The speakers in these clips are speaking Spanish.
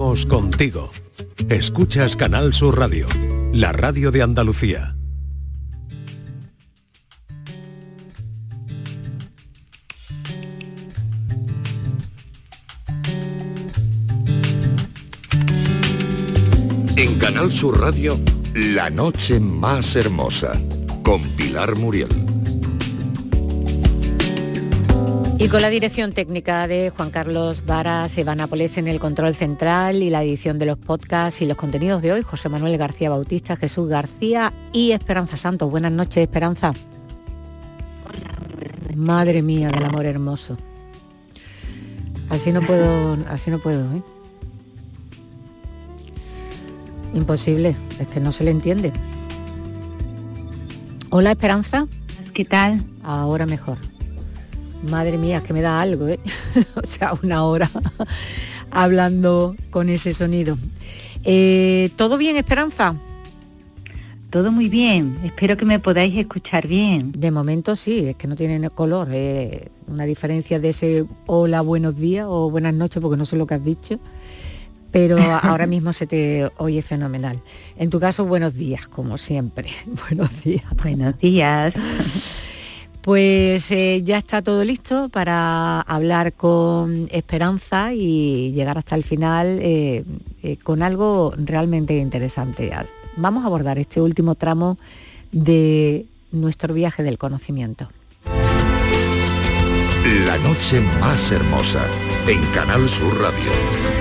Estamos contigo. Escuchas Canal Sur Radio, la radio de Andalucía. En Canal Sur Radio, La Noche Más Hermosa, con Pilar Muriel. Y con la dirección técnica de Juan Carlos Varas, Eva Nápoles en el control central y la edición de los podcasts y los contenidos de hoy, José Manuel García Bautista, Jesús García y Esperanza Santos. Buenas noches, Esperanza. Hola. Madre mía del amor hermoso. Así no puedo, ¿eh? Imposible, es que no se le entiende. Hola, Esperanza. ¿Qué tal? Ahora mejor. Madre mía, es que me da algo, ¿eh? O sea, una hora hablando con ese sonido. ¿Todo bien, Esperanza? Todo muy bien. Espero que me podáis escuchar bien. De momento sí, es que no tiene color. Una diferencia de ese hola, buenos días o buenas noches, porque no sé lo que has dicho. Pero ahora mismo se te oye fenomenal. En tu caso, buenos días, como siempre. Buenos días. Buenos días. Pues ya está todo listo para hablar con Esperanza y llegar hasta el final con algo realmente interesante. Vamos a abordar este último tramo de nuestro viaje del conocimiento. La Noche Más Hermosa, en Canal Sur Radio.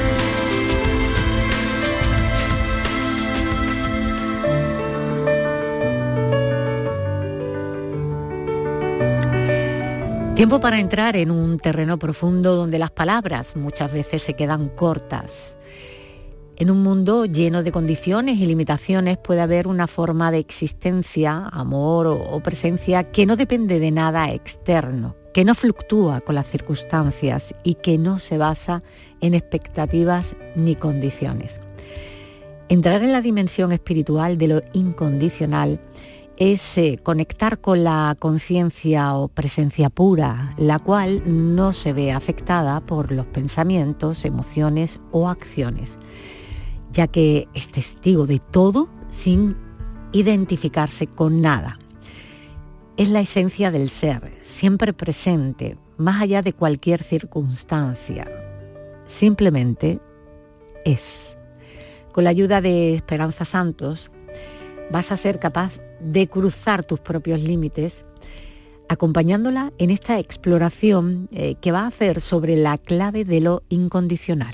Tiempo para entrar en un terreno profundo donde las palabras muchas veces se quedan cortas. En un mundo lleno de condiciones y limitaciones puede haber una forma de existencia, amor o presencia que no depende de nada externo, que no fluctúa con las circunstancias y que no se basa en expectativas ni condiciones. Entrar en la dimensión espiritual de lo incondicional es conectar con la conciencia o presencia pura, la cual no se ve afectada por los pensamientos, emociones o acciones, ya que es testigo de todo sin identificarse con nada. Es la esencia del ser, siempre presente, más allá de cualquier circunstancia. Simplemente es. Con la ayuda de Esperanza Santos, vas a ser capaz de cruzar tus propios límites, acompañándola en esta exploración que va a hacer sobre la clave de lo incondicional.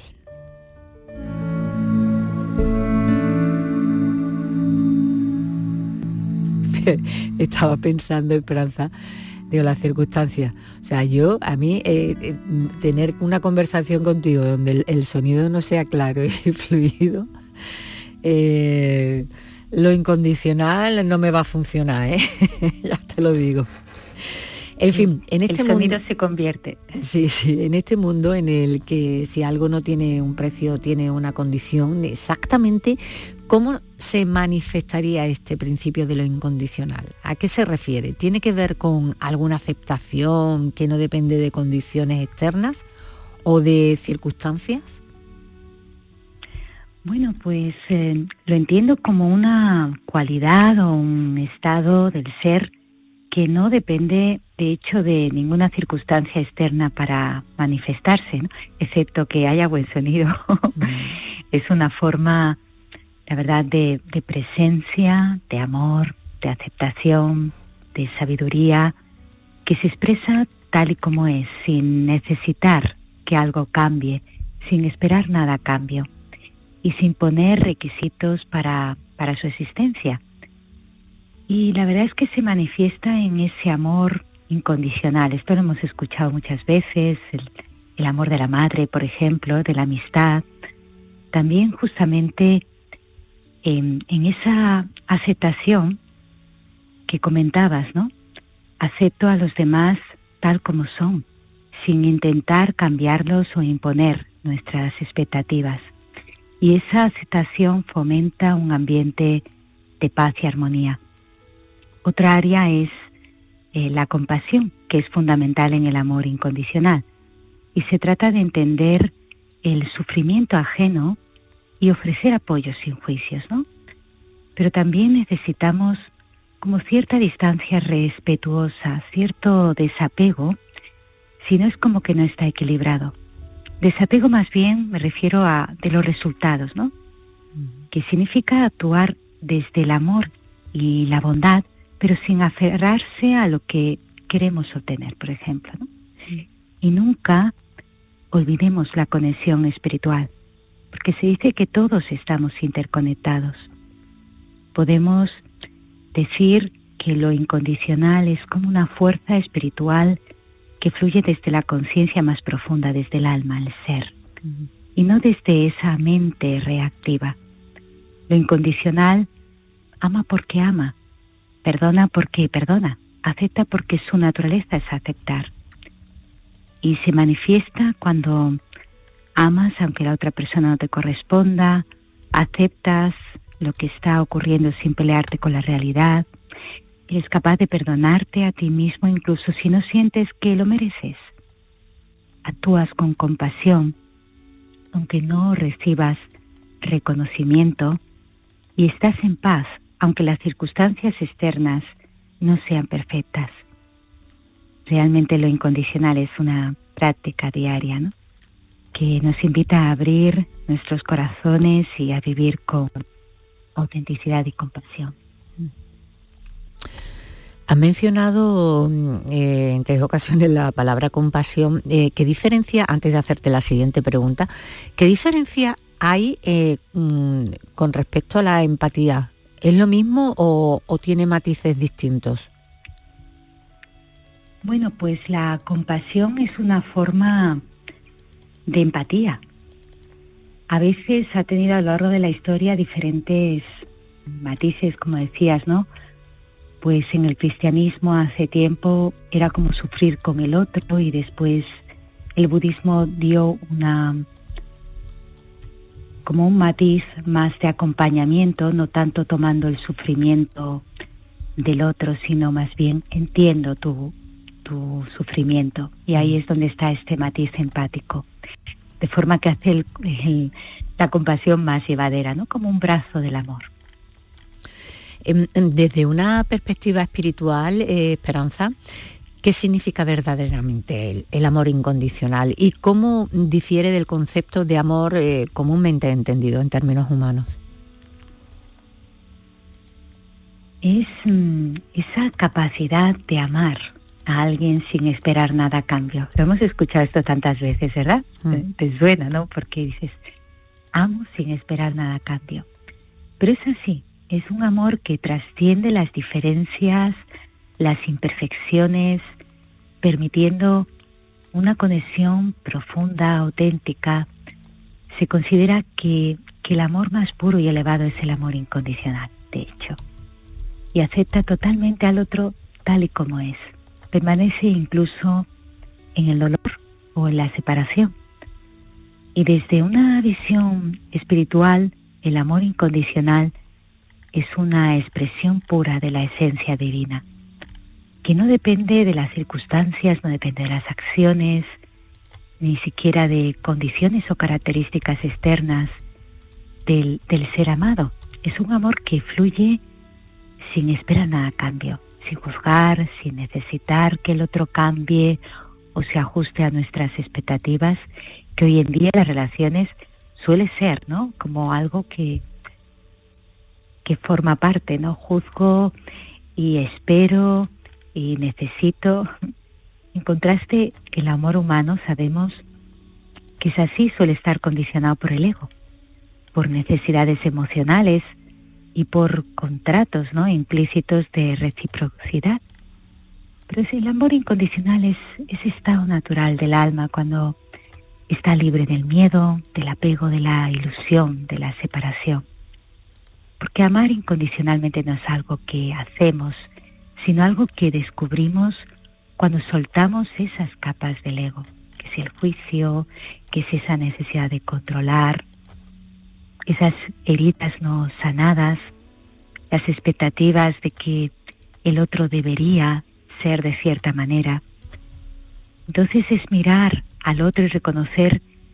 Estaba pensando, Esperanza, digo, las circunstancias. O sea, a mí, tener una conversación contigo donde el sonido no sea claro y fluido, lo incondicional no me va a funcionar, ¿eh? Ya te lo digo. En fin, en este mundo... El sonido se convierte. Sí, en este mundo en el que si algo no tiene un precio, tiene una condición, exactamente ¿cómo se manifestaría este principio de lo incondicional? ¿A qué se refiere? ¿Tiene que ver con alguna aceptación que no depende de condiciones externas o de circunstancias? Bueno, pues lo entiendo como una cualidad o un estado del ser que no depende, de hecho, de ninguna circunstancia externa para manifestarse, ¿no? Excepto que haya buen sonido. Es una forma, la verdad, de presencia, de amor, de aceptación, de sabiduría, que se expresa tal y como es, sin necesitar que algo cambie, sin esperar nada a cambio y sin poner requisitos para su existencia. Y la verdad es que se manifiesta en ese amor incondicional. Esto lo hemos escuchado muchas veces, el amor de la madre, por ejemplo, de la amistad. También justamente en esa aceptación que comentabas, ¿no? Acepto a los demás tal como son, sin intentar cambiarlos o imponer nuestras expectativas. Y esa aceptación fomenta un ambiente de paz y armonía. Otra área es la compasión, que es fundamental en el amor incondicional. Y se trata de entender el sufrimiento ajeno y ofrecer apoyo sin juicios, ¿no? Pero también necesitamos como cierta distancia respetuosa, cierto desapego, si no es como que no está equilibrado. Desapego más bien me refiero a de los resultados, ¿no? Que significa actuar desde el amor y la bondad, pero sin aferrarse a lo que queremos obtener, por ejemplo, ¿no? Y nunca olvidemos la conexión espiritual, porque se dice que todos estamos interconectados. Podemos decir que lo incondicional es como una fuerza espiritual que fluye desde la conciencia más profunda, desde el alma, el ser, y no desde esa mente reactiva. Lo incondicional ama porque ama, perdona porque perdona, acepta porque su naturaleza es aceptar. Y se manifiesta cuando amas aunque la otra persona no te corresponda, aceptas lo que está ocurriendo sin pelearte con la realidad, eres capaz de perdonarte a ti mismo incluso si no sientes que lo mereces. Actúas con compasión, aunque no recibas reconocimiento, y estás en paz, aunque las circunstancias externas no sean perfectas. Realmente lo incondicional es una práctica diaria, ¿no? Que nos invita a abrir nuestros corazones y a vivir con autenticidad y compasión. Has mencionado en 3 ocasiones la palabra compasión. ¿Qué diferencia, antes de hacerte la siguiente pregunta, qué diferencia hay con respecto a la empatía? ¿Es lo mismo o tiene matices distintos? Bueno, pues la compasión es una forma de empatía. A veces ha tenido a lo largo de la historia diferentes matices, como decías, ¿no? Pues en el cristianismo hace tiempo era como sufrir con el otro, y después el budismo dio como un matiz más de acompañamiento, no tanto tomando el sufrimiento del otro, sino más bien entiendo tu sufrimiento, y ahí es donde está este matiz empático, de forma que hace la compasión más llevadera, ¿no? Como un brazo del amor. Desde una perspectiva espiritual, Esperanza, ¿qué significa verdaderamente el amor incondicional y cómo difiere del concepto de amor comúnmente entendido en términos humanos? Es esa capacidad de amar a alguien sin esperar nada a cambio. Lo hemos escuchado esto tantas veces, ¿verdad? Te suena, ¿no? Porque dices, amo sin esperar nada a cambio. Pero es así, es un amor que trasciende las diferencias, las imperfecciones, permitiendo una conexión profunda, auténtica. Se considera que el amor más puro y elevado es el amor incondicional, de hecho, y acepta totalmente al otro tal y como es. Permanece incluso en el dolor o en la separación. Y desde una visión espiritual, el amor incondicional es una expresión pura de la esencia divina, que no depende de las circunstancias, no depende de las acciones, ni siquiera de condiciones o características externas del ser amado. Es un amor que fluye sin esperar nada a cambio, sin juzgar, sin necesitar que el otro cambie o se ajuste a nuestras expectativas, que hoy en día las relaciones suele ser, ¿no? Como algo que forma parte, ¿no? Juzgo y espero y necesito. En contraste, el amor humano sabemos que es así, suele estar condicionado por el ego, por necesidades emocionales y por contratos, ¿no? Implícitos de reciprocidad. Pero el amor incondicional es ese estado natural del alma cuando está libre del miedo, del apego, de la ilusión, de la separación. Porque amar incondicionalmente no es algo que hacemos, sino algo que descubrimos cuando soltamos esas capas del ego, que es el juicio, que es esa necesidad de controlar, esas heridas no sanadas, las expectativas de que el otro debería ser de cierta manera. Entonces es mirar al otro y reconocer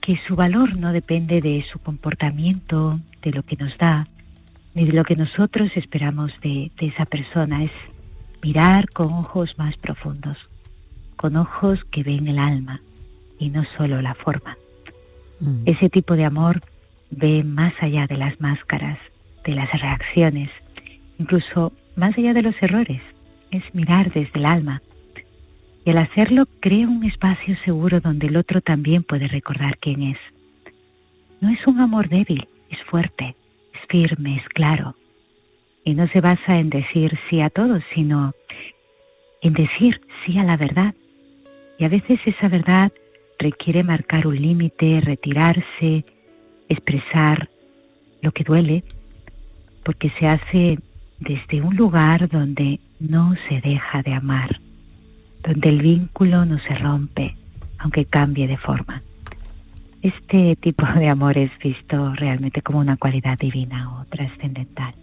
que su valor no depende de su comportamiento, de lo que nos da, ni de lo que nosotros esperamos de esa persona. Es mirar con ojos más profundos, con ojos que ven el alma y no solo la forma. Ese tipo de amor ve más allá de las máscaras, de las reacciones, incluso más allá de los errores. Es mirar desde el alma. Y al hacerlo crea un espacio seguro donde el otro también puede recordar quién es. No es un amor débil, es fuerte, es firme, es claro. Y no se basa en decir sí a todos, sino en decir sí a la verdad. Y a veces esa verdad requiere marcar un límite, retirarse, expresar lo que duele, porque se hace desde un lugar donde no se deja de amar, donde el vínculo no se rompe, aunque cambie de forma. Este tipo de amor es visto realmente como una cualidad divina o trascendental.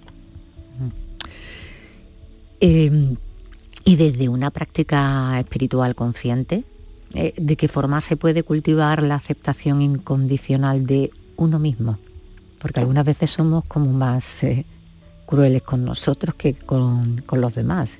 Y desde una práctica espiritual consciente, ¿de qué forma se puede cultivar la aceptación incondicional de uno mismo? Porque algunas veces somos como más crueles con nosotros que con los demás.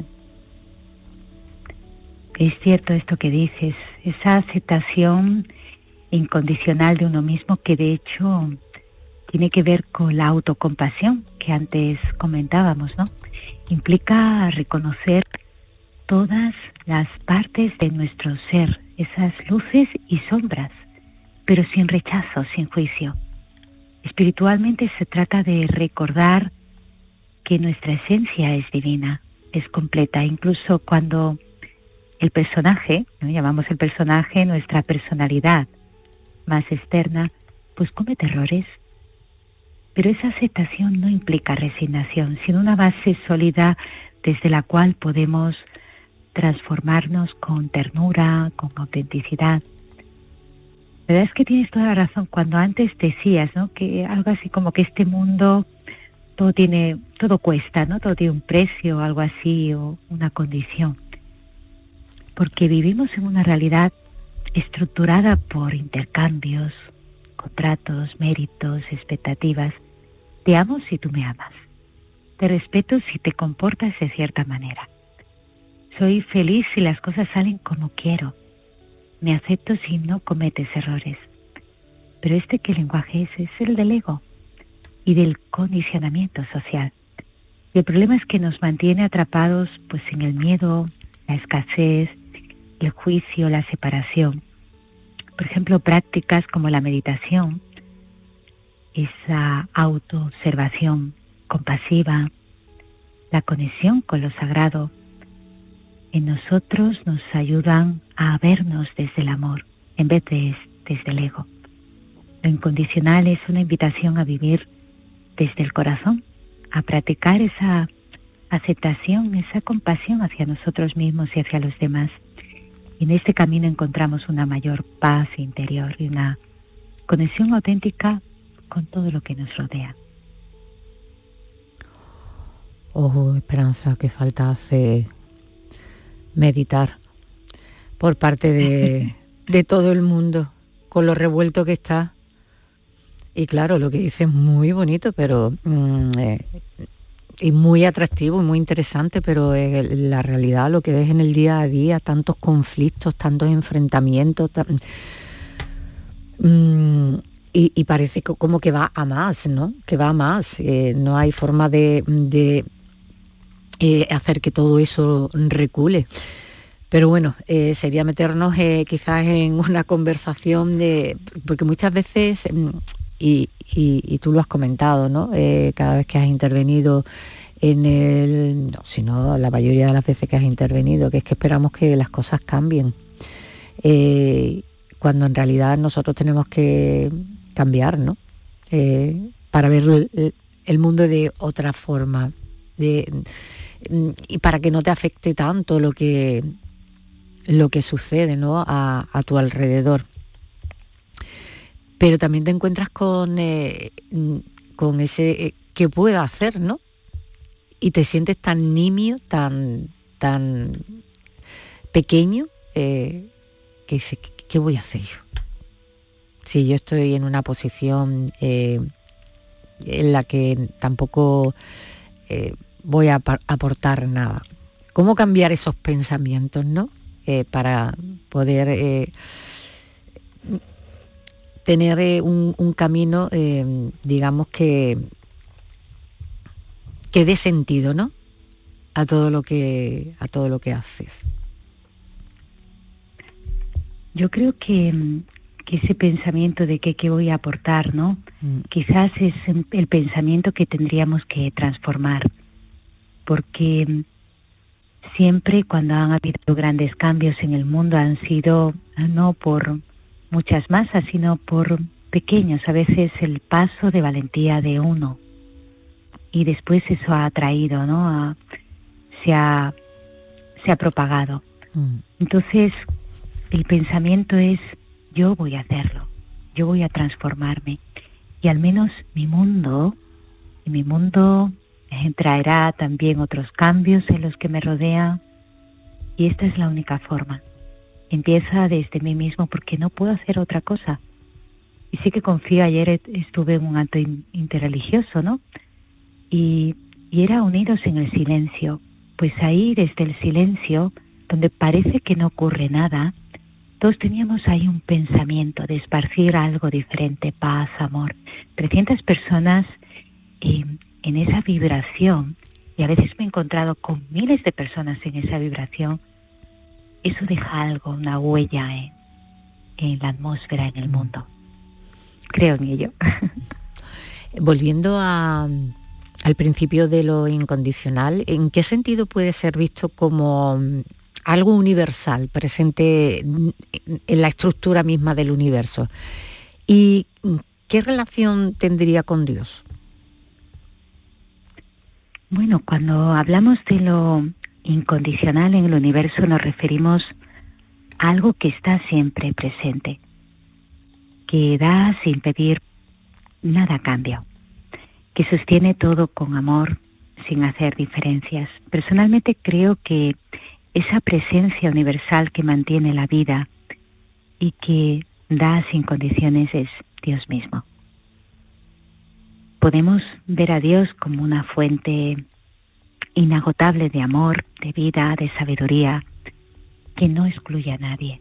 Es cierto esto que dices, esa aceptación incondicional de uno mismo, que de hecho tiene que ver con la autocompasión que antes comentábamos, ¿no? Implica reconocer todas las partes de nuestro ser, esas luces y sombras, pero sin rechazo, sin juicio. Espiritualmente se trata de recordar que nuestra esencia es divina, es completa, incluso cuando el personaje, ¿no? Llamamos el personaje nuestra personalidad más externa, pues comete errores. Pero esa aceptación no implica resignación, sino una base sólida desde la cual podemos transformarnos con ternura, con autenticidad. La verdad es que tienes toda la razón cuando antes decías, ¿no?, que algo así como que este mundo todo cuesta, ¿no? Todo tiene un precio, algo así, o una condición. Porque vivimos en una realidad estructurada por intercambios, contratos, méritos, expectativas. Te amo si tú me amas. Te respeto si te comportas de cierta manera. Soy feliz si las cosas salen como quiero. Me acepto si no cometes errores. Pero ¿qué lenguaje es el del ego y del condicionamiento social. Y el problema es que nos mantiene atrapados pues en el miedo, la escasez, el juicio, la separación. Por ejemplo, prácticas como la meditación, esa autoobservación compasiva, la conexión con lo sagrado, en nosotros nos ayudan a vernos desde el amor, en vez de desde el ego. Lo incondicional es una invitación a vivir desde el corazón, a practicar esa aceptación, esa compasión hacia nosotros mismos y hacia los demás. Y en este camino encontramos una mayor paz interior y una conexión auténtica con todo lo que nos rodea. Ojo, Esperanza, que falta hace meditar por parte de todo el mundo, con lo revuelto que está. Y claro, lo que dice es muy bonito, pero y muy atractivo y muy interesante, pero la realidad, lo que ves en el día a día, tantos conflictos, tantos enfrentamientos, y parece como que va a más, ¿no? Que va a más. No hay forma de hacer que todo eso recule. Pero bueno, sería meternos quizás en una conversación porque muchas veces, y tú lo has comentado, ¿no? Cada vez que has intervenido sino la mayoría de las veces que has intervenido, que es que esperamos que las cosas cambien, cuando en realidad nosotros tenemos que cambiar, ¿no? Para ver el mundo de otra forma, y para que no te afecte tanto lo que sucede, ¿no? a tu alrededor. Pero también te encuentras con ese ¿qué puedo hacer, no? Y te sientes tan nimio, tan pequeño, que dices, ¿qué voy a hacer yo? Sí, yo estoy en una posición en la que tampoco voy a aportar nada. ¿Cómo cambiar esos pensamientos, no? Para poder tener un camino, digamos que dé sentido, ¿no? A todo lo que haces. Yo creo que ese pensamiento de qué voy a aportar, ¿no? Quizás es el pensamiento que tendríamos que transformar, porque siempre cuando han habido grandes cambios en el mundo han sido no por muchas masas, sino por pequeños, a veces el paso de valentía de uno, y después eso ha traído, ¿no? Se ha propagado. Entonces el pensamiento es: yo voy a hacerlo, yo voy a transformarme, y al menos mi mundo traerá también otros cambios en los que me rodean, y esta es la única forma. Empieza desde mí mismo, porque no puedo hacer otra cosa. Y sí que confío, ayer estuve en un acto interreligioso, ¿no? Y era unidos en el silencio. Pues ahí, desde el silencio, donde parece que no ocurre nada, todos teníamos ahí un pensamiento de esparcir algo diferente: paz, amor. 300 personas en esa vibración, y a veces me he encontrado con miles de personas en esa vibración. Eso deja algo, una huella en la atmósfera, en el mundo. Creo en ello. Volviendo al principio de lo incondicional, ¿en qué sentido puede ser visto como algo universal, presente en la estructura misma del universo? ¿Y qué relación tendría con Dios? Bueno, cuando hablamos de lo incondicional en el universo nos referimos a algo que está siempre presente, que da sin pedir nada a cambio, que sostiene todo con amor, sin hacer diferencias. Personalmente creo que esa presencia universal que mantiene la vida y que da sin condiciones es Dios mismo. Podemos ver a Dios como una fuente inagotable de amor, de vida, de sabiduría, que no excluye a nadie.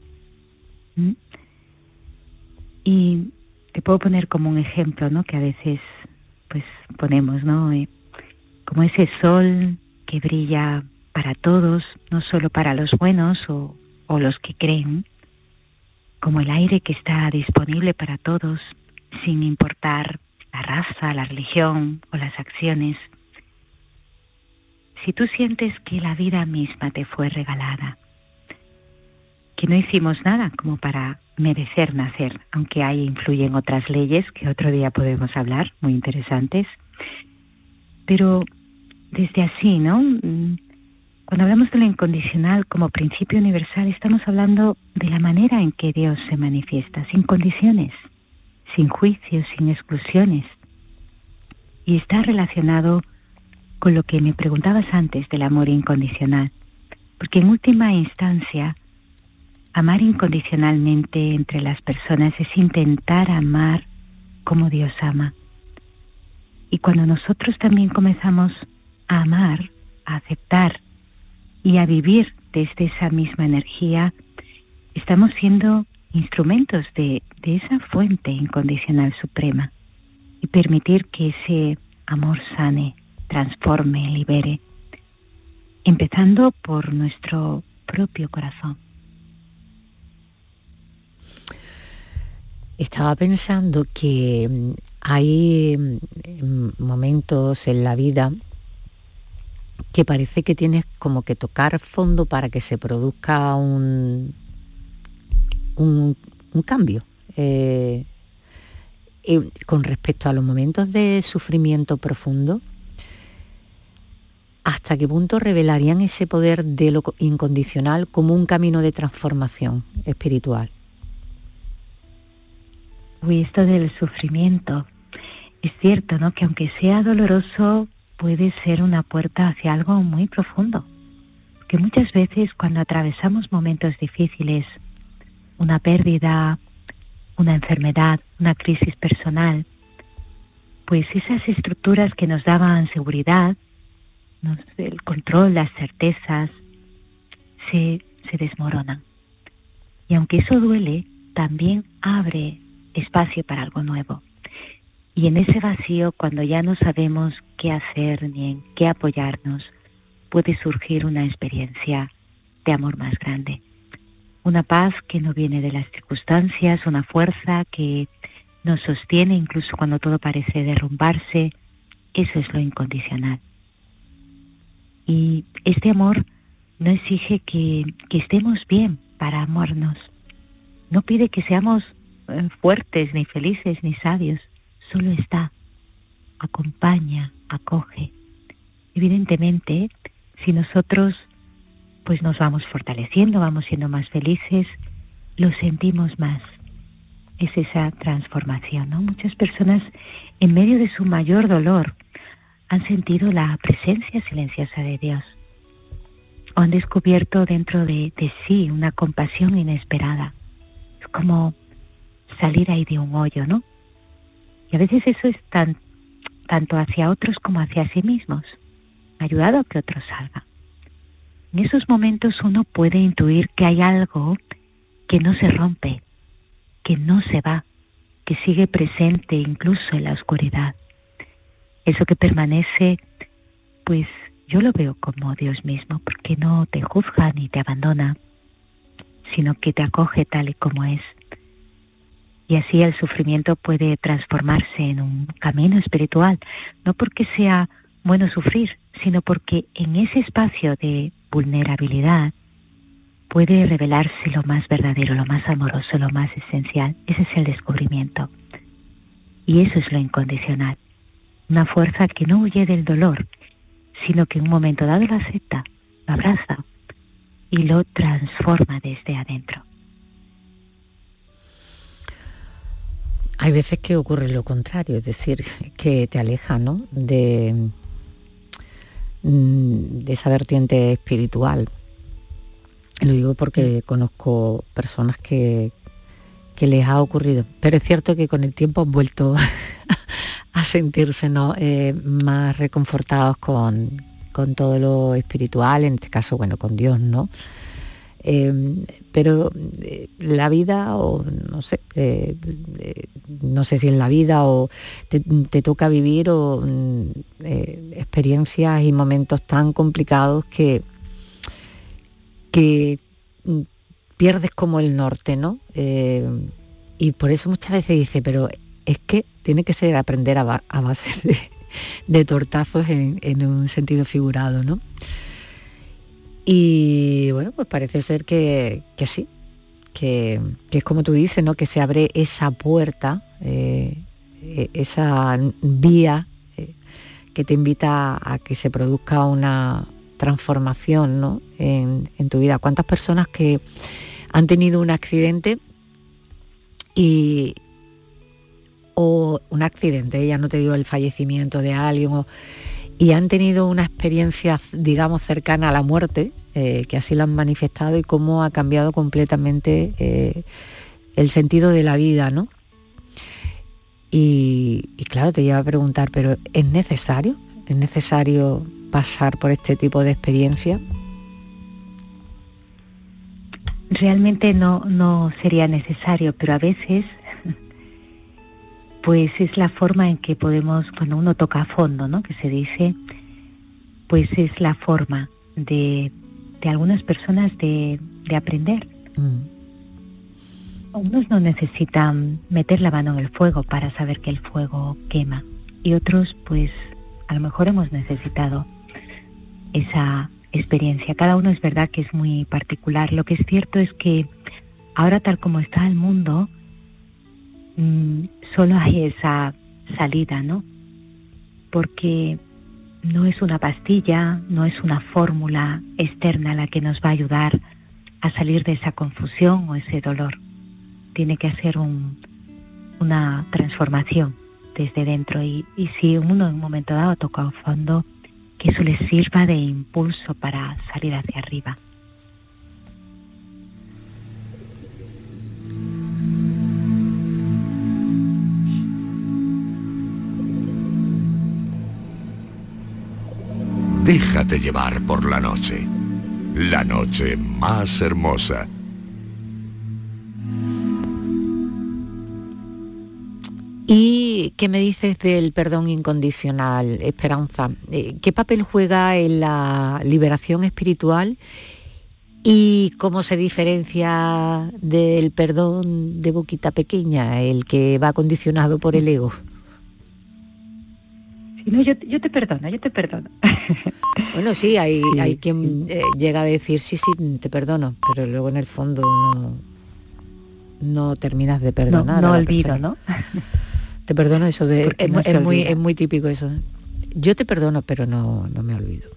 Y te puedo poner como un ejemplo, ¿no? Que a veces pues ponemos, ¿no? Como ese sol que brilla para todos, no solo para los buenos o los que creen, como el aire que está disponible para todos, sin importar la raza, la religión o las acciones. Si tú sientes que la vida misma te fue regalada, que no hicimos nada como para merecer nacer, aunque ahí influyen otras leyes que otro día podemos hablar, muy interesantes, pero desde así, ¿no? Cuando hablamos de lo incondicional como principio universal, estamos hablando de la manera en que Dios se manifiesta, sin condiciones, sin juicios, sin exclusiones. Y está relacionado con lo que me preguntabas antes del amor incondicional, porque en última instancia, amar incondicionalmente entre las personas es intentar amar como Dios ama. Y cuando nosotros también comenzamos a amar, a aceptar y a vivir desde esa misma energía, estamos siendo instrumentos de esa fuente incondicional suprema, y permitir que ese amor sane, transforme, libere, empezando por nuestro propio corazón. Estaba pensando que hay momentos en la vida que parece que tienes como que tocar fondo para que se produzca un cambio. Con respecto a los momentos de sufrimiento profundo, ¿hasta qué punto revelarían ese poder de lo incondicional como un camino de transformación espiritual? Uy, esto del sufrimiento, es cierto, ¿no? Que aunque sea doloroso, puede ser una puerta hacia algo muy profundo. Que muchas veces cuando atravesamos momentos difíciles, una pérdida, una enfermedad, una crisis personal, pues esas estructuras que nos daban seguridad, el control, las certezas, se desmoronan. Y aunque eso duele, también abre espacio para algo nuevo. Y en ese vacío, cuando ya no sabemos qué hacer ni en qué apoyarnos, puede surgir una experiencia de amor más grande. Una paz que no viene de las circunstancias, una fuerza que nos sostiene incluso cuando todo parece derrumbarse. Eso es lo incondicional. Y este amor no exige que estemos bien para amarnos. No pide que seamos fuertes, ni felices, ni sabios. Solo está, acompaña, acoge. Evidentemente, si nosotros pues nos vamos fortaleciendo, vamos siendo más felices, lo sentimos más. Es esa transformación, ¿no? Muchas personas, en medio de su mayor dolor, han sentido la presencia silenciosa de Dios, o han descubierto dentro de sí una compasión inesperada. Es como salir ahí de un hoyo, ¿no? Y a veces eso es tanto hacia otros como hacia sí mismos, ayudado a que otros salgan. En esos momentos uno puede intuir que hay algo que no se rompe, que no se va, que sigue presente incluso en la oscuridad. Eso que permanece, pues yo lo veo como Dios mismo, porque no te juzga ni te abandona, sino que te acoge tal y como es. Y así el sufrimiento puede transformarse en un camino espiritual, no porque sea bueno sufrir, sino porque en ese espacio de vulnerabilidad puede revelarse lo más verdadero, lo más amoroso, lo más esencial. Ese es el descubrimiento. Y eso es lo incondicional. Una fuerza que no huye del dolor, sino que en un momento dado lo acepta, lo abraza y lo transforma desde adentro. Hay veces que ocurre lo contrario, es decir, que te aleja, ¿no?, de esa vertiente espiritual. Lo digo porque conozco personas que les ha ocurrido, pero es cierto que con el tiempo han vuelto a sentirse, ¿no?, más reconfortados con todo lo espiritual, en este caso, bueno, con Dios, ¿no? Pero la vida, o no sé, no sé si es la vida o te toca vivir experiencias y momentos tan complicados que pierdes como el norte, ¿no? Y por eso muchas veces dice, pero es que tiene que ser aprender a base de tortazos en un sentido figurado, ¿no? Y bueno, pues parece ser que sí, que es como tú dices, ¿no?, que se abre esa puerta, esa vía que te invita a que se produzca una transformación, ¿no?, en tu vida. ¿Cuántas personas que han tenido un accidente o un accidente, ya no te digo el fallecimiento de alguien, y han tenido una experiencia, digamos, cercana a la muerte, que así lo han manifestado, y cómo ha cambiado completamente el sentido de la vida, ¿no? Y claro, te lleva a preguntar, ¿pero es necesario? ¿Es necesario pasar por este tipo de experiencia? Realmente no sería necesario, pero a veces pues es la forma en que podemos, cuando uno toca a fondo, ¿no?, que se dice, pues es la forma de algunas personas de aprender. Unos no necesitan meter la mano en el fuego para saber que el fuego quema, y otros pues a lo mejor hemos necesitado esa experiencia. Cada uno es verdad que es muy particular. Lo que es cierto es que ahora, tal como está el mundo, solo hay esa salida, ¿no? Porque no es una pastilla, no es una fórmula externa la que nos va a ayudar a salir de esa confusión o ese dolor. Tiene que hacer una transformación desde dentro, y si uno en un momento dado toca a fondo, que eso les sirva de impulso para salir hacia arriba. Déjate llevar por la noche. La noche más hermosa. ¿Y qué me dices del perdón incondicional, Esperanza? ¿Qué papel juega en la liberación espiritual y cómo se diferencia del perdón de boquita pequeña, el que va condicionado por el ego? No, yo te perdono. Bueno, sí, hay quien llega a decir sí, te perdono, pero luego en el fondo no terminas de perdonar. No olvido, ¿no? Te perdono, eso es muy típico eso. Yo te perdono, pero no me olvido.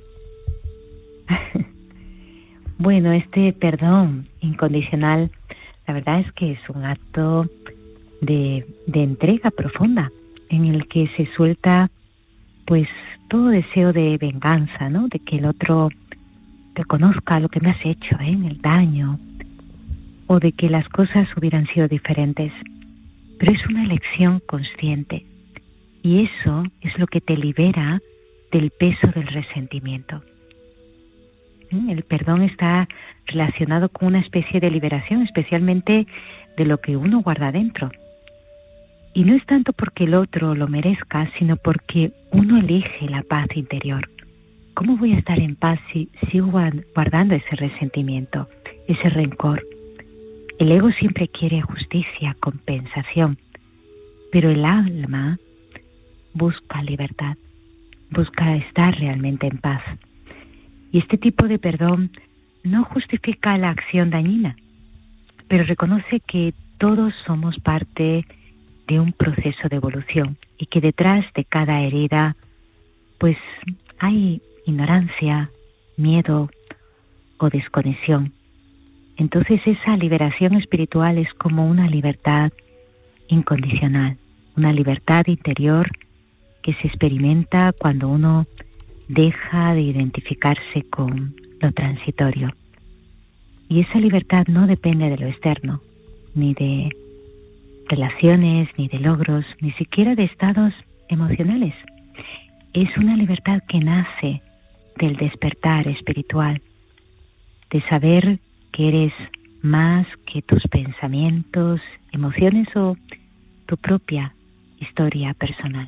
Bueno, este perdón incondicional, la verdad es que es un acto de entrega profunda, en el que se suelta pues todo deseo de venganza, ¿no? De que el otro reconozca lo que me has hecho, el daño, o de que las cosas hubieran sido diferentes. Pero es una elección consciente, y eso es lo que te libera del peso del resentimiento. El perdón está relacionado con una especie de liberación, especialmente de lo que uno guarda dentro. Y no es tanto porque el otro lo merezca, sino porque uno elige la paz interior. ¿Cómo voy a estar en paz si sigo guardando ese resentimiento, ese rencor? El ego siempre quiere justicia, compensación, pero el alma busca libertad, busca estar realmente en paz. Y este tipo de perdón no justifica la acción dañina, pero reconoce que todos somos parte de un proceso de evolución y que detrás de cada herida pues hay ignorancia, miedo o desconexión. Entonces esa liberación espiritual es como una libertad incondicional, una libertad interior que se experimenta cuando uno deja de identificarse con lo transitorio. Y esa libertad no depende de lo externo, ni de relaciones, ni de logros, ni siquiera de estados emocionales. Es una libertad que nace del despertar espiritual, de saber que eres más que tus pensamientos, emociones o tu propia historia personal.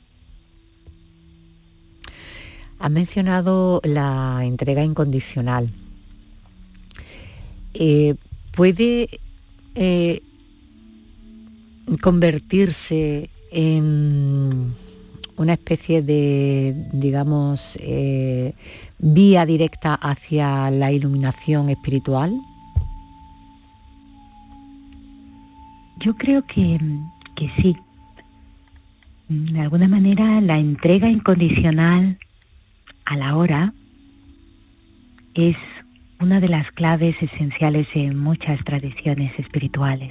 Has mencionado la entrega incondicional. ¿Puede convertirse en una especie de, digamos, vía directa hacia la iluminación espiritual? Yo creo que sí. De alguna manera, la entrega incondicional a la hora es una de las claves esenciales en muchas tradiciones espirituales.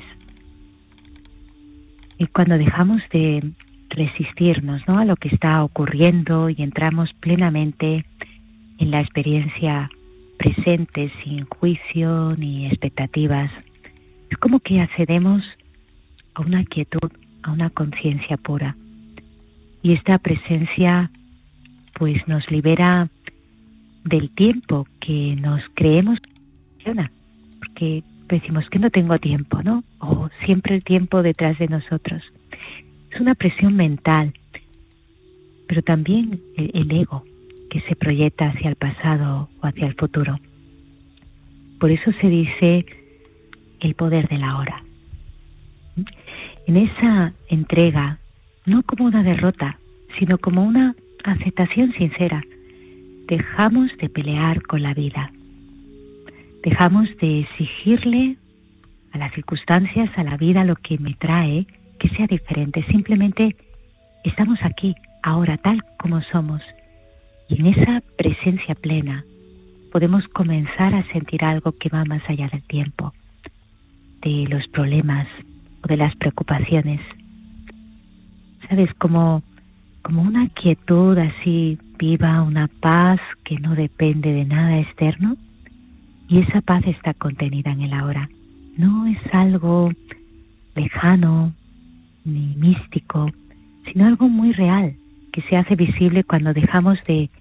Y cuando dejamos de resistirnos, ¿no?, a lo que está ocurriendo y entramos plenamente en la experiencia presente, sin juicio ni expectativas, es como que accedemos a una quietud, a una conciencia pura. Y esta presencia pues nos libera del tiempo que nos creemos que funciona, porque decimos que no tengo tiempo, ¿no? O siempre el tiempo detrás de nosotros. Es una presión mental, pero también el ego que se proyecta hacia el pasado o hacia el futuro. Por eso se dice el poder de la hora. En esa entrega, no como una derrota, sino como una aceptación sincera, dejamos de pelear con la vida. Dejamos de exigirle a las circunstancias, a la vida, lo que me trae, que sea diferente. Simplemente estamos aquí, ahora, tal como somos. Y en esa presencia plena podemos comenzar a sentir algo que va más allá del tiempo, de los problemas o de las preocupaciones. ¿Sabes? Como una quietud así viva, una paz que no depende de nada externo. Y esa paz está contenida en el ahora. No es algo lejano ni místico, sino algo muy real, que se hace visible cuando dejamos de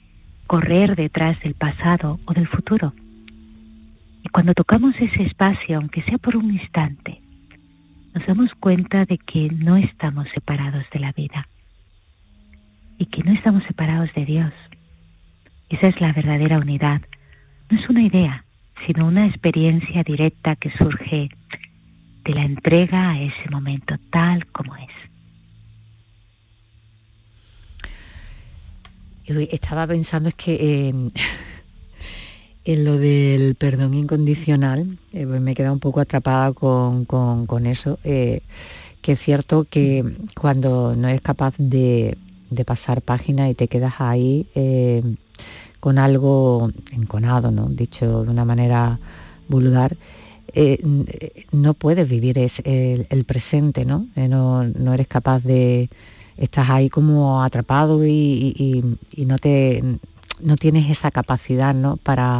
correr detrás del pasado o del futuro. Y cuando tocamos ese espacio, aunque sea por un instante, nos damos cuenta de que no estamos separados de la vida y que no estamos separados de Dios. Esa es la verdadera unidad. No es una idea, sino una experiencia directa que surge de la entrega a ese momento tal como es. Estaba pensando es que en lo del perdón incondicional, pues me he quedado un poco atrapada con eso, que es cierto que cuando no eres capaz de pasar página y te quedas ahí con algo enconado, ¿no? Dicho de una manera vulgar, no puedes vivir el presente, ¿no? No eres capaz de... Estás ahí como atrapado y no tienes esa capacidad, ¿no? Para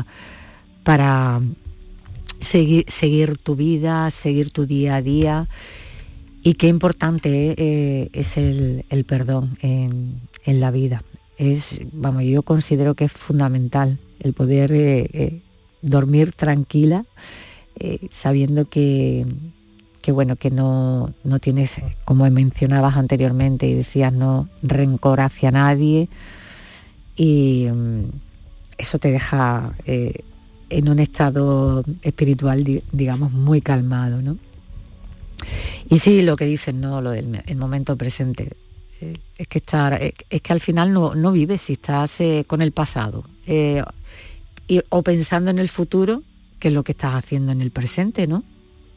seguir tu vida, seguir tu día a día. Y qué importante es el perdón en la vida. Yo considero que es fundamental el poder dormir tranquila, sabiendo que no tienes, como mencionabas anteriormente y decías, no rencor hacia nadie, y eso te deja en un estado espiritual, digamos, muy calmado, ¿no? Y sí, lo que dices, ¿no? Lo del el momento presente, es que al final no vives si estás con el pasado o pensando en el futuro, que es lo que estás haciendo en el presente, ¿no?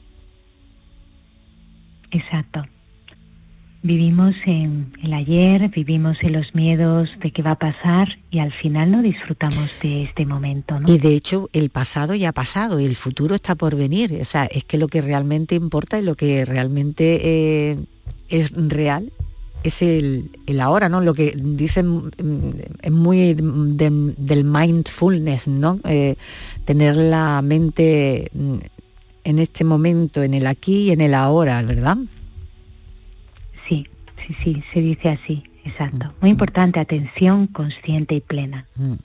Exacto. Vivimos en el ayer, vivimos en los miedos de qué va a pasar y al final no disfrutamos de este momento, ¿no? Y de hecho el pasado ya ha pasado y el futuro está por venir. O sea, es que lo que realmente importa y lo que realmente es real es el ahora, ¿no? Lo que dicen es muy del mindfulness, ¿no? Tener la mente en este momento, en el aquí y en el ahora, ¿verdad? Sí, se dice así, exacto. Muy importante, atención consciente y plena.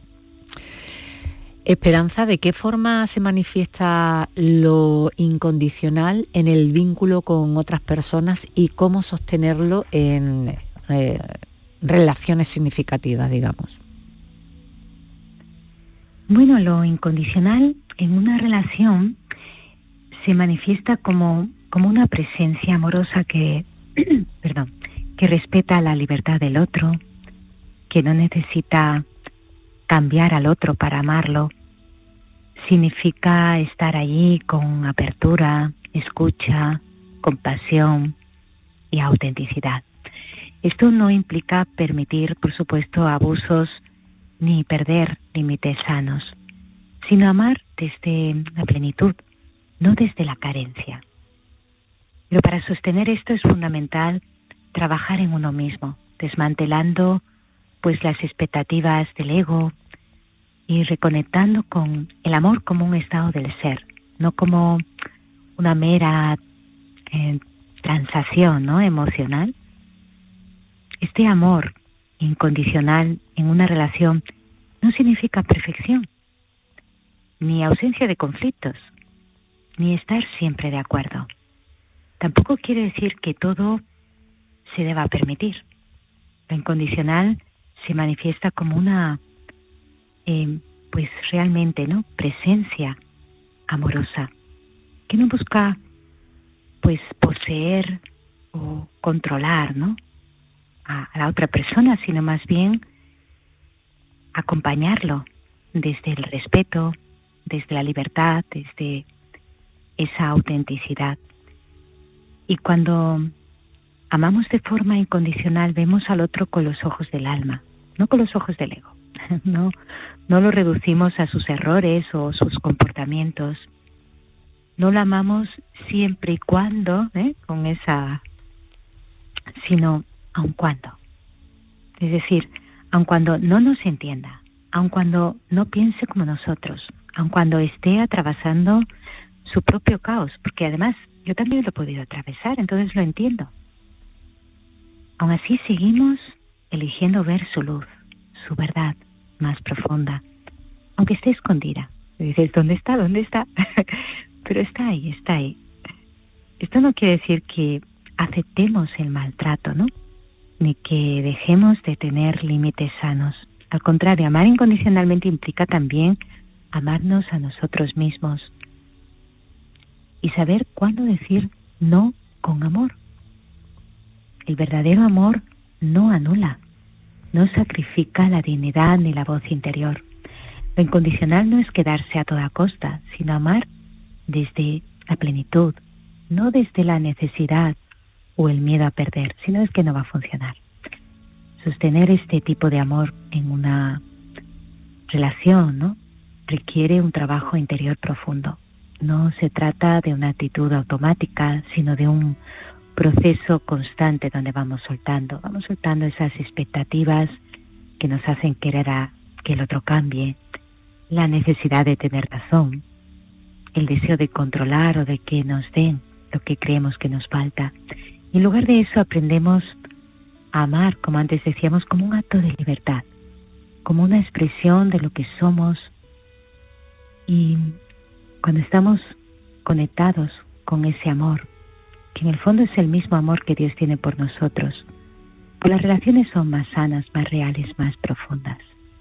Esperanza, ¿de qué forma se manifiesta lo incondicional en el vínculo con otras personas y cómo sostenerlo en relaciones significativas, digamos? Bueno, lo incondicional en una relación se manifiesta como una presencia amorosa que respeta la libertad del otro, que no necesita cambiar al otro para amarlo. Significa estar allí con apertura, escucha, compasión y autenticidad. Esto no implica permitir, por supuesto, abusos ni perder límites sanos, sino amar desde la plenitud, no desde la carencia. Pero para sostener esto es fundamental trabajar en uno mismo, desmantelando pues las expectativas del ego y reconectando con el amor como un estado del ser, no como una mera transacción, ¿no? Emocional. Este amor incondicional en una relación no significa perfección, ni ausencia de conflictos, ni estar siempre de acuerdo. Tampoco quiere decir que todo se deba permitir. Lo incondicional se manifiesta como una, pues realmente, ¿no? Presencia amorosa, que no busca, pues, poseer o controlar, ¿no? A la otra persona, sino más bien acompañarlo desde el respeto, desde la libertad, desde esa autenticidad. Y cuando amamos de forma incondicional, vemos al otro con los ojos del alma, no con los ojos del ego. No lo reducimos a sus errores o sus comportamientos. No lo amamos siempre y cuando, con esa, sino aun cuando. Es decir, aun cuando no nos entienda, aun cuando no piense como nosotros, aun cuando esté atravesando su propio caos, porque además yo también lo he podido atravesar, entonces lo entiendo. Aún así seguimos eligiendo ver su luz, su verdad, más profunda, aunque esté escondida. Y dices, ¿dónde está? ¿Dónde está? Pero está ahí, está ahí. Esto no quiere decir que aceptemos el maltrato, ¿no? Ni que dejemos de tener límites sanos. Al contrario, amar incondicionalmente implica también amarnos a nosotros mismos y saber cuándo decir no con amor. El verdadero amor no anula, no sacrifica la dignidad ni la voz interior. Lo incondicional no es quedarse a toda costa, sino amar desde la plenitud, no desde la necesidad o el miedo a perder, sino es que no va a funcionar. Sostener este tipo de amor en una relación, ¿no?, requiere un trabajo interior profundo. No se trata de una actitud automática, sino de un proceso constante donde vamos soltando esas expectativas que nos hacen querer que el otro cambie, la necesidad de tener razón, el deseo de controlar o de que nos den lo que creemos que nos falta. Y en lugar de eso aprendemos a amar, como antes decíamos, como un acto de libertad, como una expresión de lo que somos. Y cuando estamos conectados con ese amor, que en el fondo es el mismo amor que Dios tiene por nosotros, pues las relaciones son más sanas, más reales, más profundas.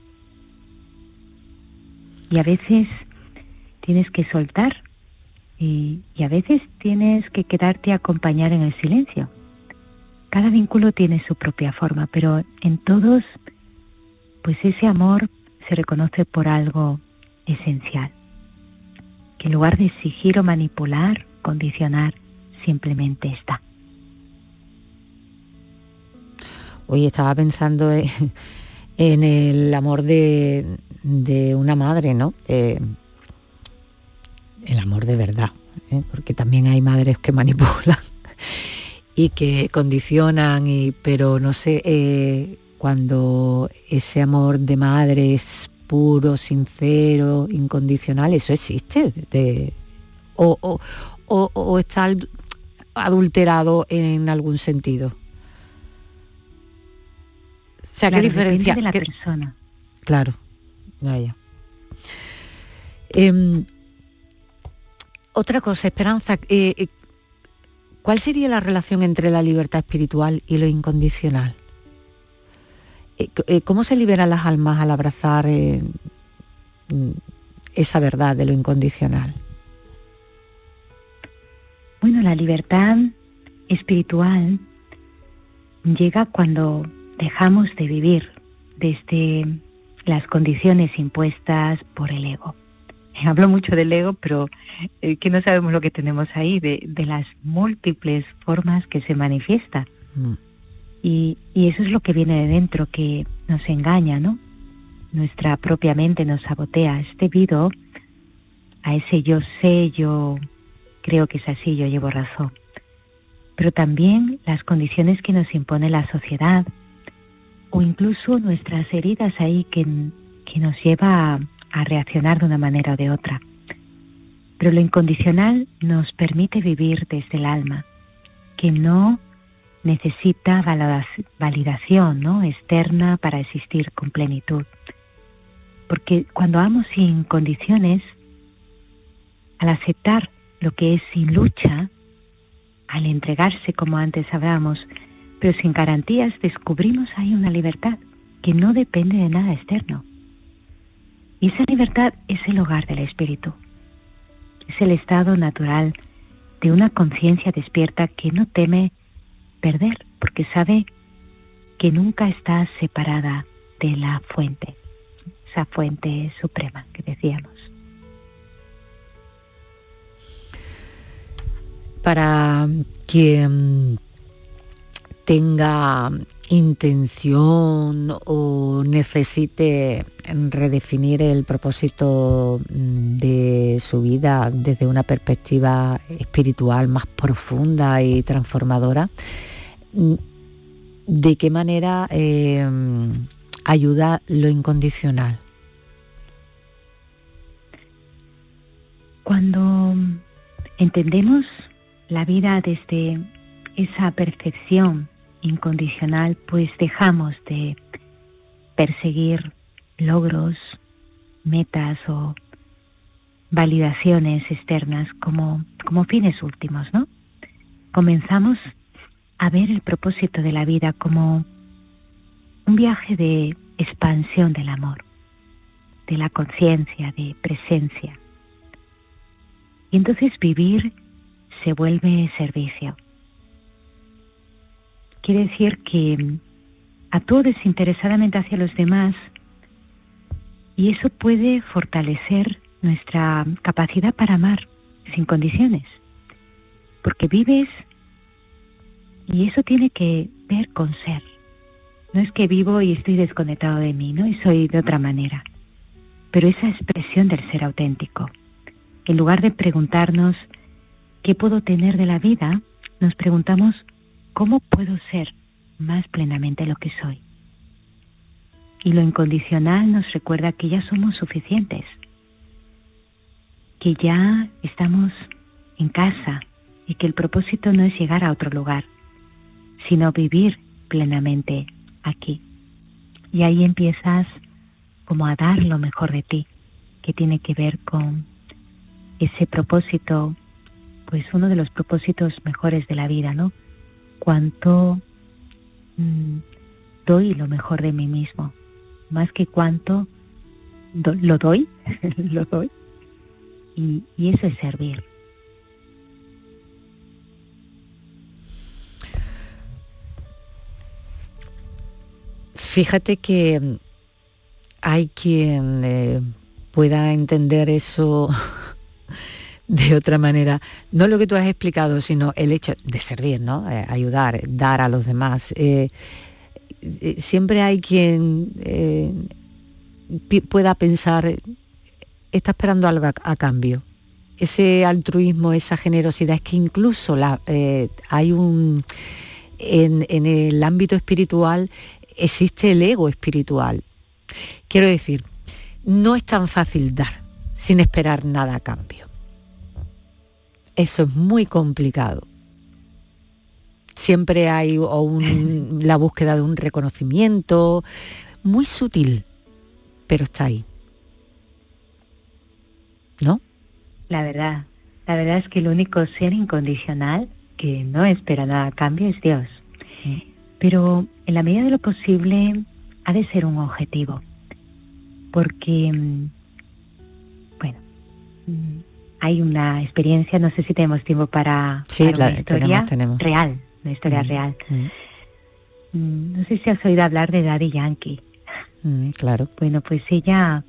Y a veces tienes que soltar y a veces tienes que quedarte a acompañar en el silencio. Cada vínculo tiene su propia forma, pero en todos, pues ese amor se reconoce por algo esencial, que en lugar de exigir o manipular, condicionar, simplemente está. Hoy estaba pensando en el amor de una madre, ¿no? El amor de verdad, porque también hay madres que manipulan y que condicionan, pero no sé, cuando ese amor de madre es puro, sincero, incondicional, ¿eso existe? ¿O está adulterado en algún sentido? O sea, claro, ¿qué diferencia? Depende de la persona. Claro, ya. Otra cosa, Esperanza, ¿cuál sería la relación entre la libertad espiritual y lo incondicional? ¿Cómo se liberan las almas al abrazar esa verdad de lo incondicional? Bueno, la libertad espiritual llega cuando dejamos de vivir desde las condiciones impuestas por el ego. Hablo mucho del ego, pero que no sabemos lo que tenemos ahí, de las múltiples formas que se manifiesta. Y eso es lo que viene de dentro, que nos engaña, ¿no? Nuestra propia mente nos sabotea. Es debido a ese yo sé, yo creo que es así, yo llevo razón. Pero también las condiciones que nos impone la sociedad, o incluso nuestras heridas ahí que nos lleva a reaccionar de una manera o de otra. Pero lo incondicional nos permite vivir desde el alma, que no necesita validación, ¿no?, externa para existir con plenitud. Porque cuando amo sin condiciones, al aceptar lo que es sin lucha, al entregarse, como antes hablábamos, pero sin garantías, descubrimos ahí una libertad que no depende de nada externo. Y esa libertad es el hogar del espíritu. Es el estado natural de una conciencia despierta que no teme perder, porque sabe que nunca está separada de la fuente, esa fuente suprema que decíamos. Para quien tenga intención o necesite redefinir el propósito de su vida desde una perspectiva espiritual más profunda y transformadora, ¿de qué manera ayuda lo incondicional? Cuando entendemos la vida desde esa percepción incondicional, pues dejamos de perseguir logros, metas o validaciones externas como fines últimos, ¿no? Comenzamos a ver el propósito de la vida como un viaje de expansión del amor, de la conciencia, de presencia. Y entonces vivir se vuelve servicio. Quiere decir que actúo desinteresadamente hacia los demás y eso puede fortalecer nuestra capacidad para amar sin condiciones. Porque vives y eso tiene que ver con ser. No es que vivo y estoy desconectado de mí, ¿no? Y soy de otra manera. Pero esa expresión del ser auténtico. En lugar de preguntarnos qué puedo tener de la vida, nos preguntamos cómo puedo ser más plenamente lo que soy. Y lo incondicional nos recuerda que ya somos suficientes, que ya estamos en casa y que el propósito no es llegar a otro lugar, sino vivir plenamente aquí. Y ahí empiezas como a dar lo mejor de ti, que tiene que ver con ese propósito, pues uno de los propósitos mejores de la vida, ¿no? Cuánto doy lo mejor de mí mismo, más que cuánto lo doy, lo doy, y eso es servir. Fíjate que hay quien pueda entender eso de otra manera. No lo que tú has explicado, sino el hecho de servir, ¿no? Ayudar, dar a los demás. Siempre hay quien pueda pensar, está esperando algo a cambio. Ese altruismo, esa generosidad, es que incluso hay en el ámbito espiritual existe el ego espiritual. Quiero decir, no es tan fácil dar sin esperar nada a cambio. Eso es muy complicado. Siempre hay la búsqueda de un reconocimiento, muy sutil, pero está ahí. ¿No? La verdad es que el único ser incondicional que no espera nada a cambio es Dios. Pero en la medida de lo posible ha de ser un objetivo. Porque, bueno, hay una experiencia, no sé si tenemos tiempo para una historia tenemos. Real, una historia real. No sé si has oído hablar de Daddy Yankee. Claro. Bueno, pues ella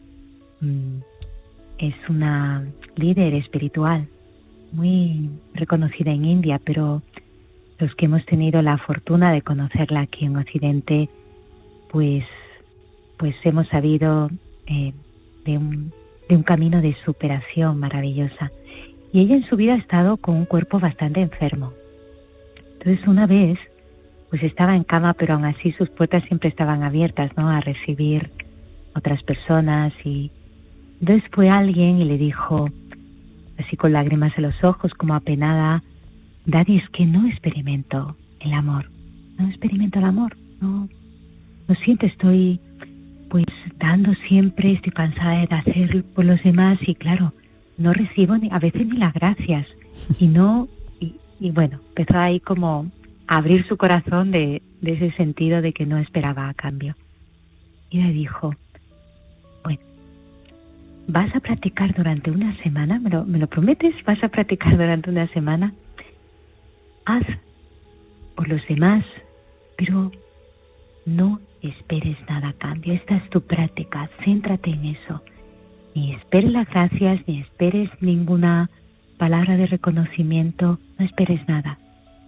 es una líder espiritual muy reconocida en India, pero los que hemos tenido la fortuna de conocerla aquí en Occidente, pues hemos sabido de un camino de superación maravillosa. Y ella en su vida ha estado con un cuerpo bastante enfermo. Entonces una vez, pues estaba en cama, pero aún así sus puertas siempre estaban abiertas, ¿no? A recibir otras personas. Y entonces fue alguien y le dijo, así con lágrimas en los ojos, como apenada: Daddy, es que no experimento el amor. No experimento el amor. No siento, estoy pues dando siempre, estoy cansada de hacer por los demás y claro, no recibo a veces ni las gracias. Y bueno, empezó ahí como a abrir su corazón de ese sentido de que no esperaba a cambio. Y le dijo, bueno, ¿vas a practicar durante una semana? ¿Me lo prometes? ¿Vas a practicar durante una semana? Haz por los demás, pero no esperes nada a cambio. Esta es tu práctica, céntrate en eso. Ni esperes las gracias, ni esperes ninguna palabra de reconocimiento, no esperes nada.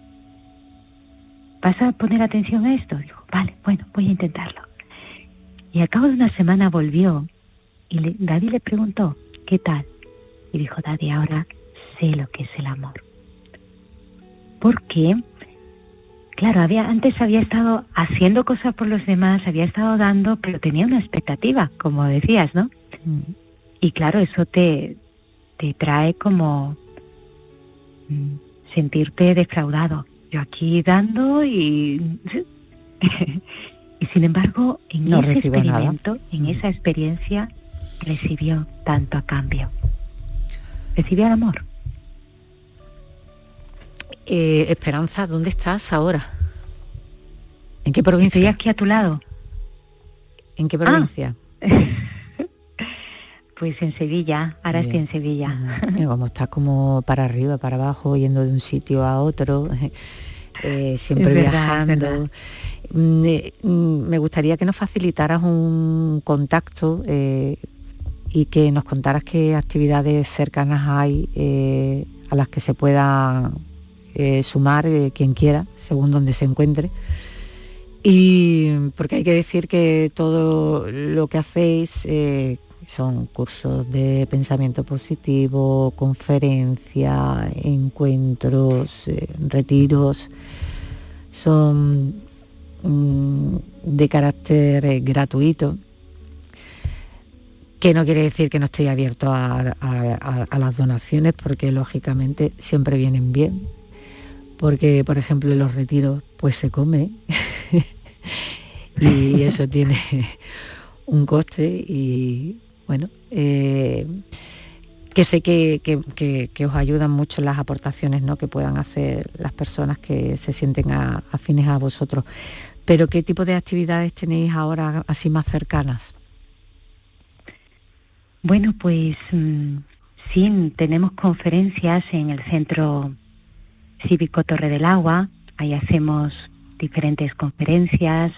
¿Vas a poner atención a esto? Dijo, vale, bueno, voy a intentarlo. Y al cabo de una semana volvió y Daddy le preguntó, ¿qué tal? Y dijo, Daddy, ahora sé lo que es el amor. Porque, claro, antes había estado haciendo cosas por los demás, había estado dando, pero tenía una expectativa, como decías, ¿no? Y claro, eso te trae como sentirte defraudado. Yo aquí dando y Y sin embargo, en no ese recibo experimento, nada. en esa experiencia, recibió tanto a cambio. Recibió el amor. Esperanza, ¿dónde estás ahora? ¿En qué provincia? Estoy aquí a tu lado. ¿En qué provincia? Pues en Sevilla, ahora Bien. estoy en Sevilla. Como estás como para arriba, para abajo, yendo de un sitio a otro, siempre Es verdad, viajando. Me gustaría que nos facilitaras un contacto y que nos contaras qué actividades cercanas hay a las que se pueda sumar quien quiera, según donde se encuentre. Y porque hay que decir que todo lo que hacéis son cursos de pensamiento positivo, conferencias, encuentros, retiros, son de carácter gratuito, que no quiere decir que no estoy abierto a las donaciones, porque lógicamente siempre vienen bien, porque por ejemplo en los retiros pues se come y eso tiene un coste y bueno, que sé que os ayudan mucho las aportaciones, ¿no?, que puedan hacer las personas que se sienten afines a vosotros. Pero ¿qué tipo de actividades tenéis ahora así más cercanas? Bueno, pues sí, tenemos conferencias en el Centro Cívico Torre del Agua. Ahí hacemos diferentes conferencias.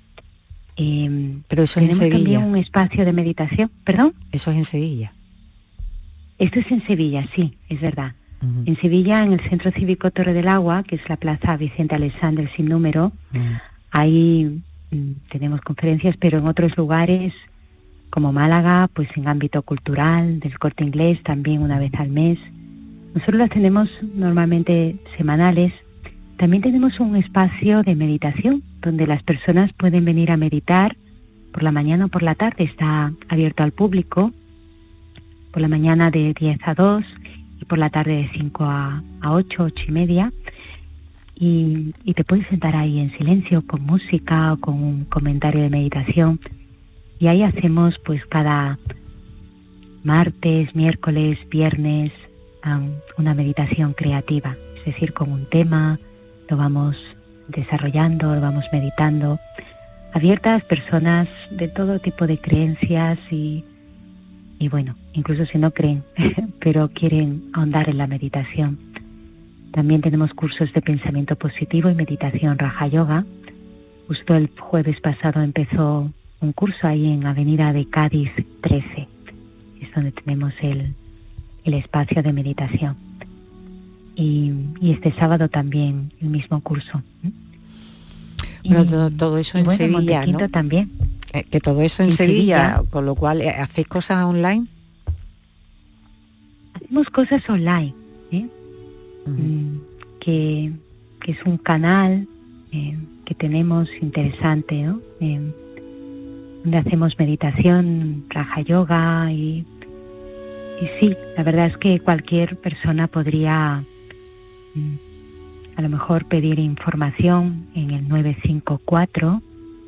Pero eso es en Sevilla. Tenemos también un espacio de meditación. ¿Perdón? Eso es en Sevilla. Esto es en Sevilla, sí, es verdad. Uh-huh. En Sevilla, en el Centro Cívico Torre del Agua, que es la Plaza Vicente Alexander sin número, ahí tenemos conferencias, pero en otros lugares, como Málaga, pues en ámbito cultural, del Corte Inglés, también una vez al mes. Nosotros las tenemos normalmente semanales. También tenemos un espacio de meditación, donde las personas pueden venir a meditar por la mañana o por la tarde. Está abierto al público, por la mañana de 10 a 2 y por la tarde de 5 a 8, 8 y media. Y te puedes sentar ahí en silencio, con música o con un comentario de meditación. Y ahí hacemos pues cada martes, miércoles, viernes, una meditación creativa. Es decir, con un tema, lo vamos desarrollando, lo vamos meditando. Abiertas personas de todo tipo de creencias y bueno, incluso si no creen, pero quieren ahondar en la meditación. También tenemos cursos de pensamiento positivo y meditación Raja Yoga. Justo el jueves pasado empezó un curso ahí en Avenida de Cádiz 13. Es donde tenemos el espacio de meditación. Y este sábado también el mismo curso. Bueno, todo eso en bueno, Sevilla, ¿no? También. Que todo eso en Sevilla, con lo cual, ¿hacéis cosas online? Hacemos cosas online, que es un canal que tenemos interesante, ¿no? Donde hacemos meditación, Raja Yoga y sí, la verdad es que cualquier persona podría a lo mejor pedir información en el 954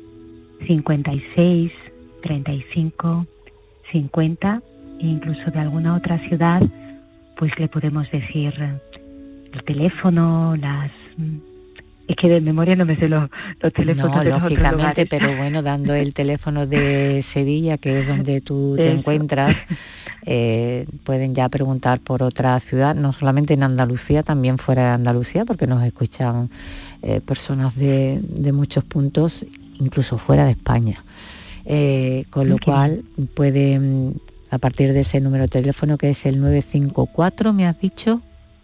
56 35 50 e incluso de alguna otra ciudad, pues le podemos decir el teléfono, es que de memoria no me sé los teléfonos. No, de los lógicamente, otros lugares. pero bueno, dando el teléfono de Sevilla, que es donde tú te encuentras, pueden ya preguntar por otra ciudad, no solamente en Andalucía, también fuera de Andalucía, porque nos escuchan personas de muchos puntos, incluso fuera de España. Con lo cual pueden, a partir de ese número de teléfono, que es el 954, ¿me has dicho?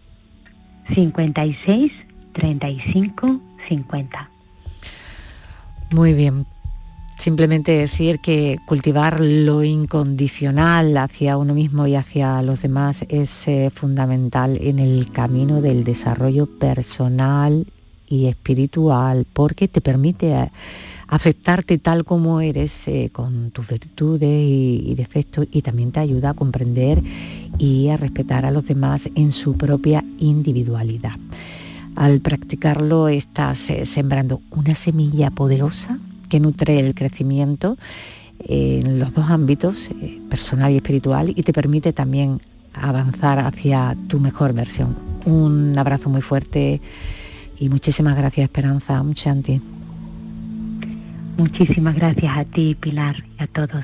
56 35 50. Muy bien. Simplemente decir que cultivar lo incondicional hacia uno mismo y hacia los demás es fundamental en el camino del desarrollo personal y espiritual, porque te permite aceptarte tal como eres, con tus virtudes y defectos, y también te ayuda a comprender y a respetar a los demás en su propia individualidad. Al practicarlo estás sembrando una semilla poderosa que nutre el crecimiento en los dos ámbitos, personal y espiritual, y te permite también avanzar hacia tu mejor versión. Un abrazo muy fuerte y muchísimas gracias, Esperanza. Shanti. Muchísimas gracias a ti, Pilar, y a todos.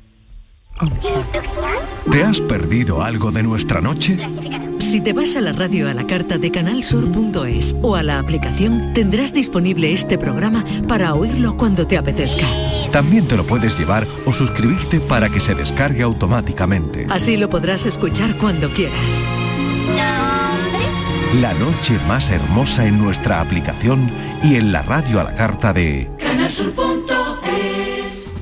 ¿Te has perdido algo de nuestra noche? Si te vas a la radio a la carta de canalsur.es o a la aplicación, tendrás disponible este programa para oírlo cuando te apetezca. También te lo puedes llevar o suscribirte para que se descargue automáticamente. Así lo podrás escuchar cuando quieras. La noche más hermosa en nuestra aplicación y en la radio a la carta de canalsur.es.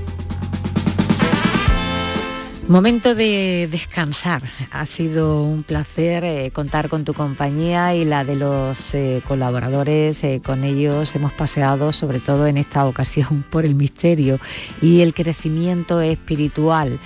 Momento de descansar. Ha sido un placer contar con tu compañía y la de los colaboradores. Con ellos hemos paseado, sobre todo en esta ocasión, por el misterio y el crecimiento espiritual.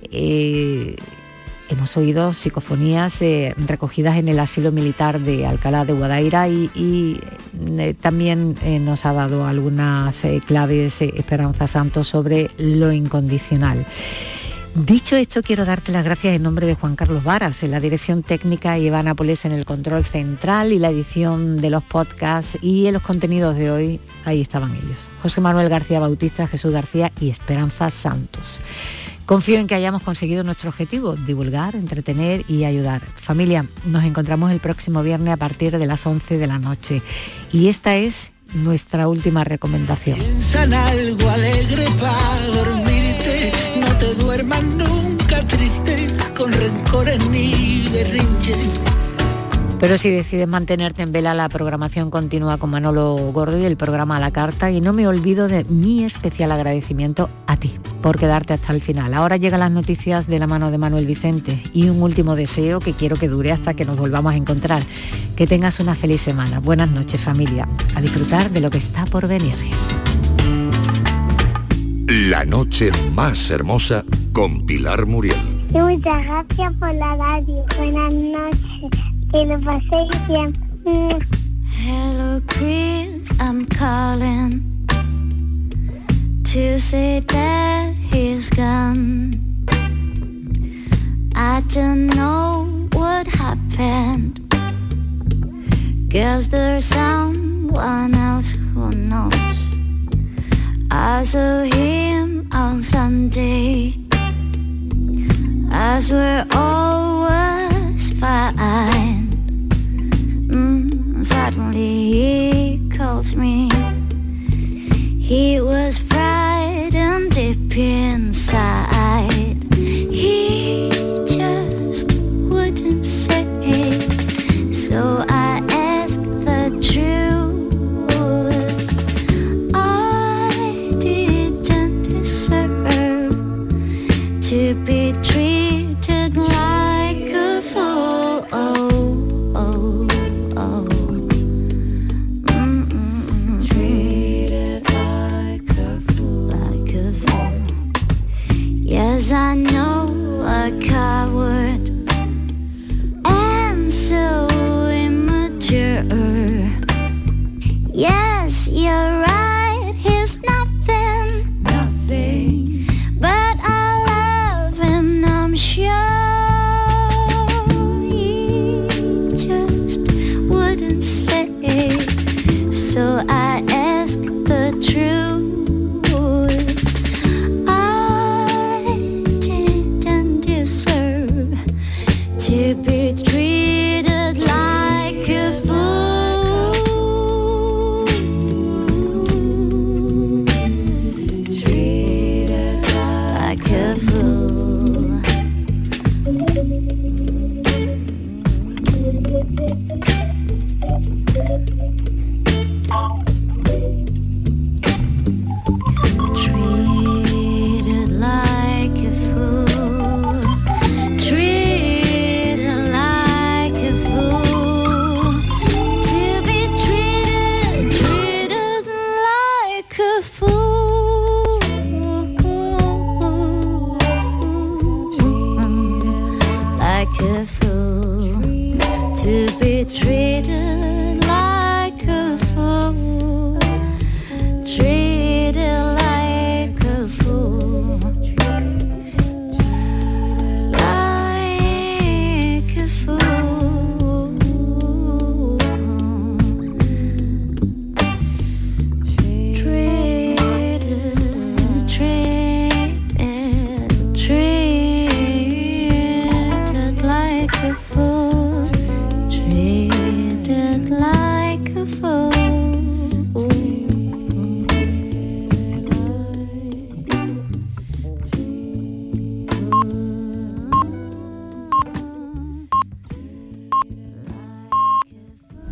Hemos oído psicofonías recogidas en el asilo militar de Alcalá de Guadaira y también nos ha dado algunas claves Esperanza Santos sobre lo incondicional. Dicho esto, quiero darte las gracias en nombre de Juan Carlos Varas en la dirección técnica y Eva Nápoles en el control central y la edición de los podcasts, y en los contenidos de hoy ahí estaban ellos: José Manuel García Bautista, Jesús García y Esperanza Santos. Confío en que hayamos conseguido nuestro objetivo: divulgar, entretener y ayudar. Familia, nos encontramos el próximo viernes a partir de las 11 de la noche. Y esta es nuestra última recomendación. Piensa en algo alegre para dormirte, no te duermas nunca triste, con rencores ni berrinches. Pero si decides mantenerte en vela, la programación continúa con Manolo Gordo y el programa a la carta, y no me olvido de mi especial agradecimiento a ti por quedarte hasta el final. Ahora llegan las noticias de la mano de Manuel Vicente y un último deseo que quiero que dure hasta que nos volvamos a encontrar: que tengas una feliz semana. Buenas noches, familia, a disfrutar de lo que está por venir. La noche más hermosa con Pilar Muriel. Muchas gracias por la radio. Buenas noches. Que lo paséis bien. Hello, Chris, I'm calling to say that he's gone. I don't know what happened. Guess there's someone else who knows. I saw him on Sunday, as we're always fine. Suddenly he calls me. He was frightened deep inside. He just wouldn't say. So I asked the truth. I didn't deserve to be treated like a fool. I know a coward and so immature. Yes, you're right, he's nothing, but I love him, I'm sure. He just wouldn't say, so I asked the truth. I did beautiful.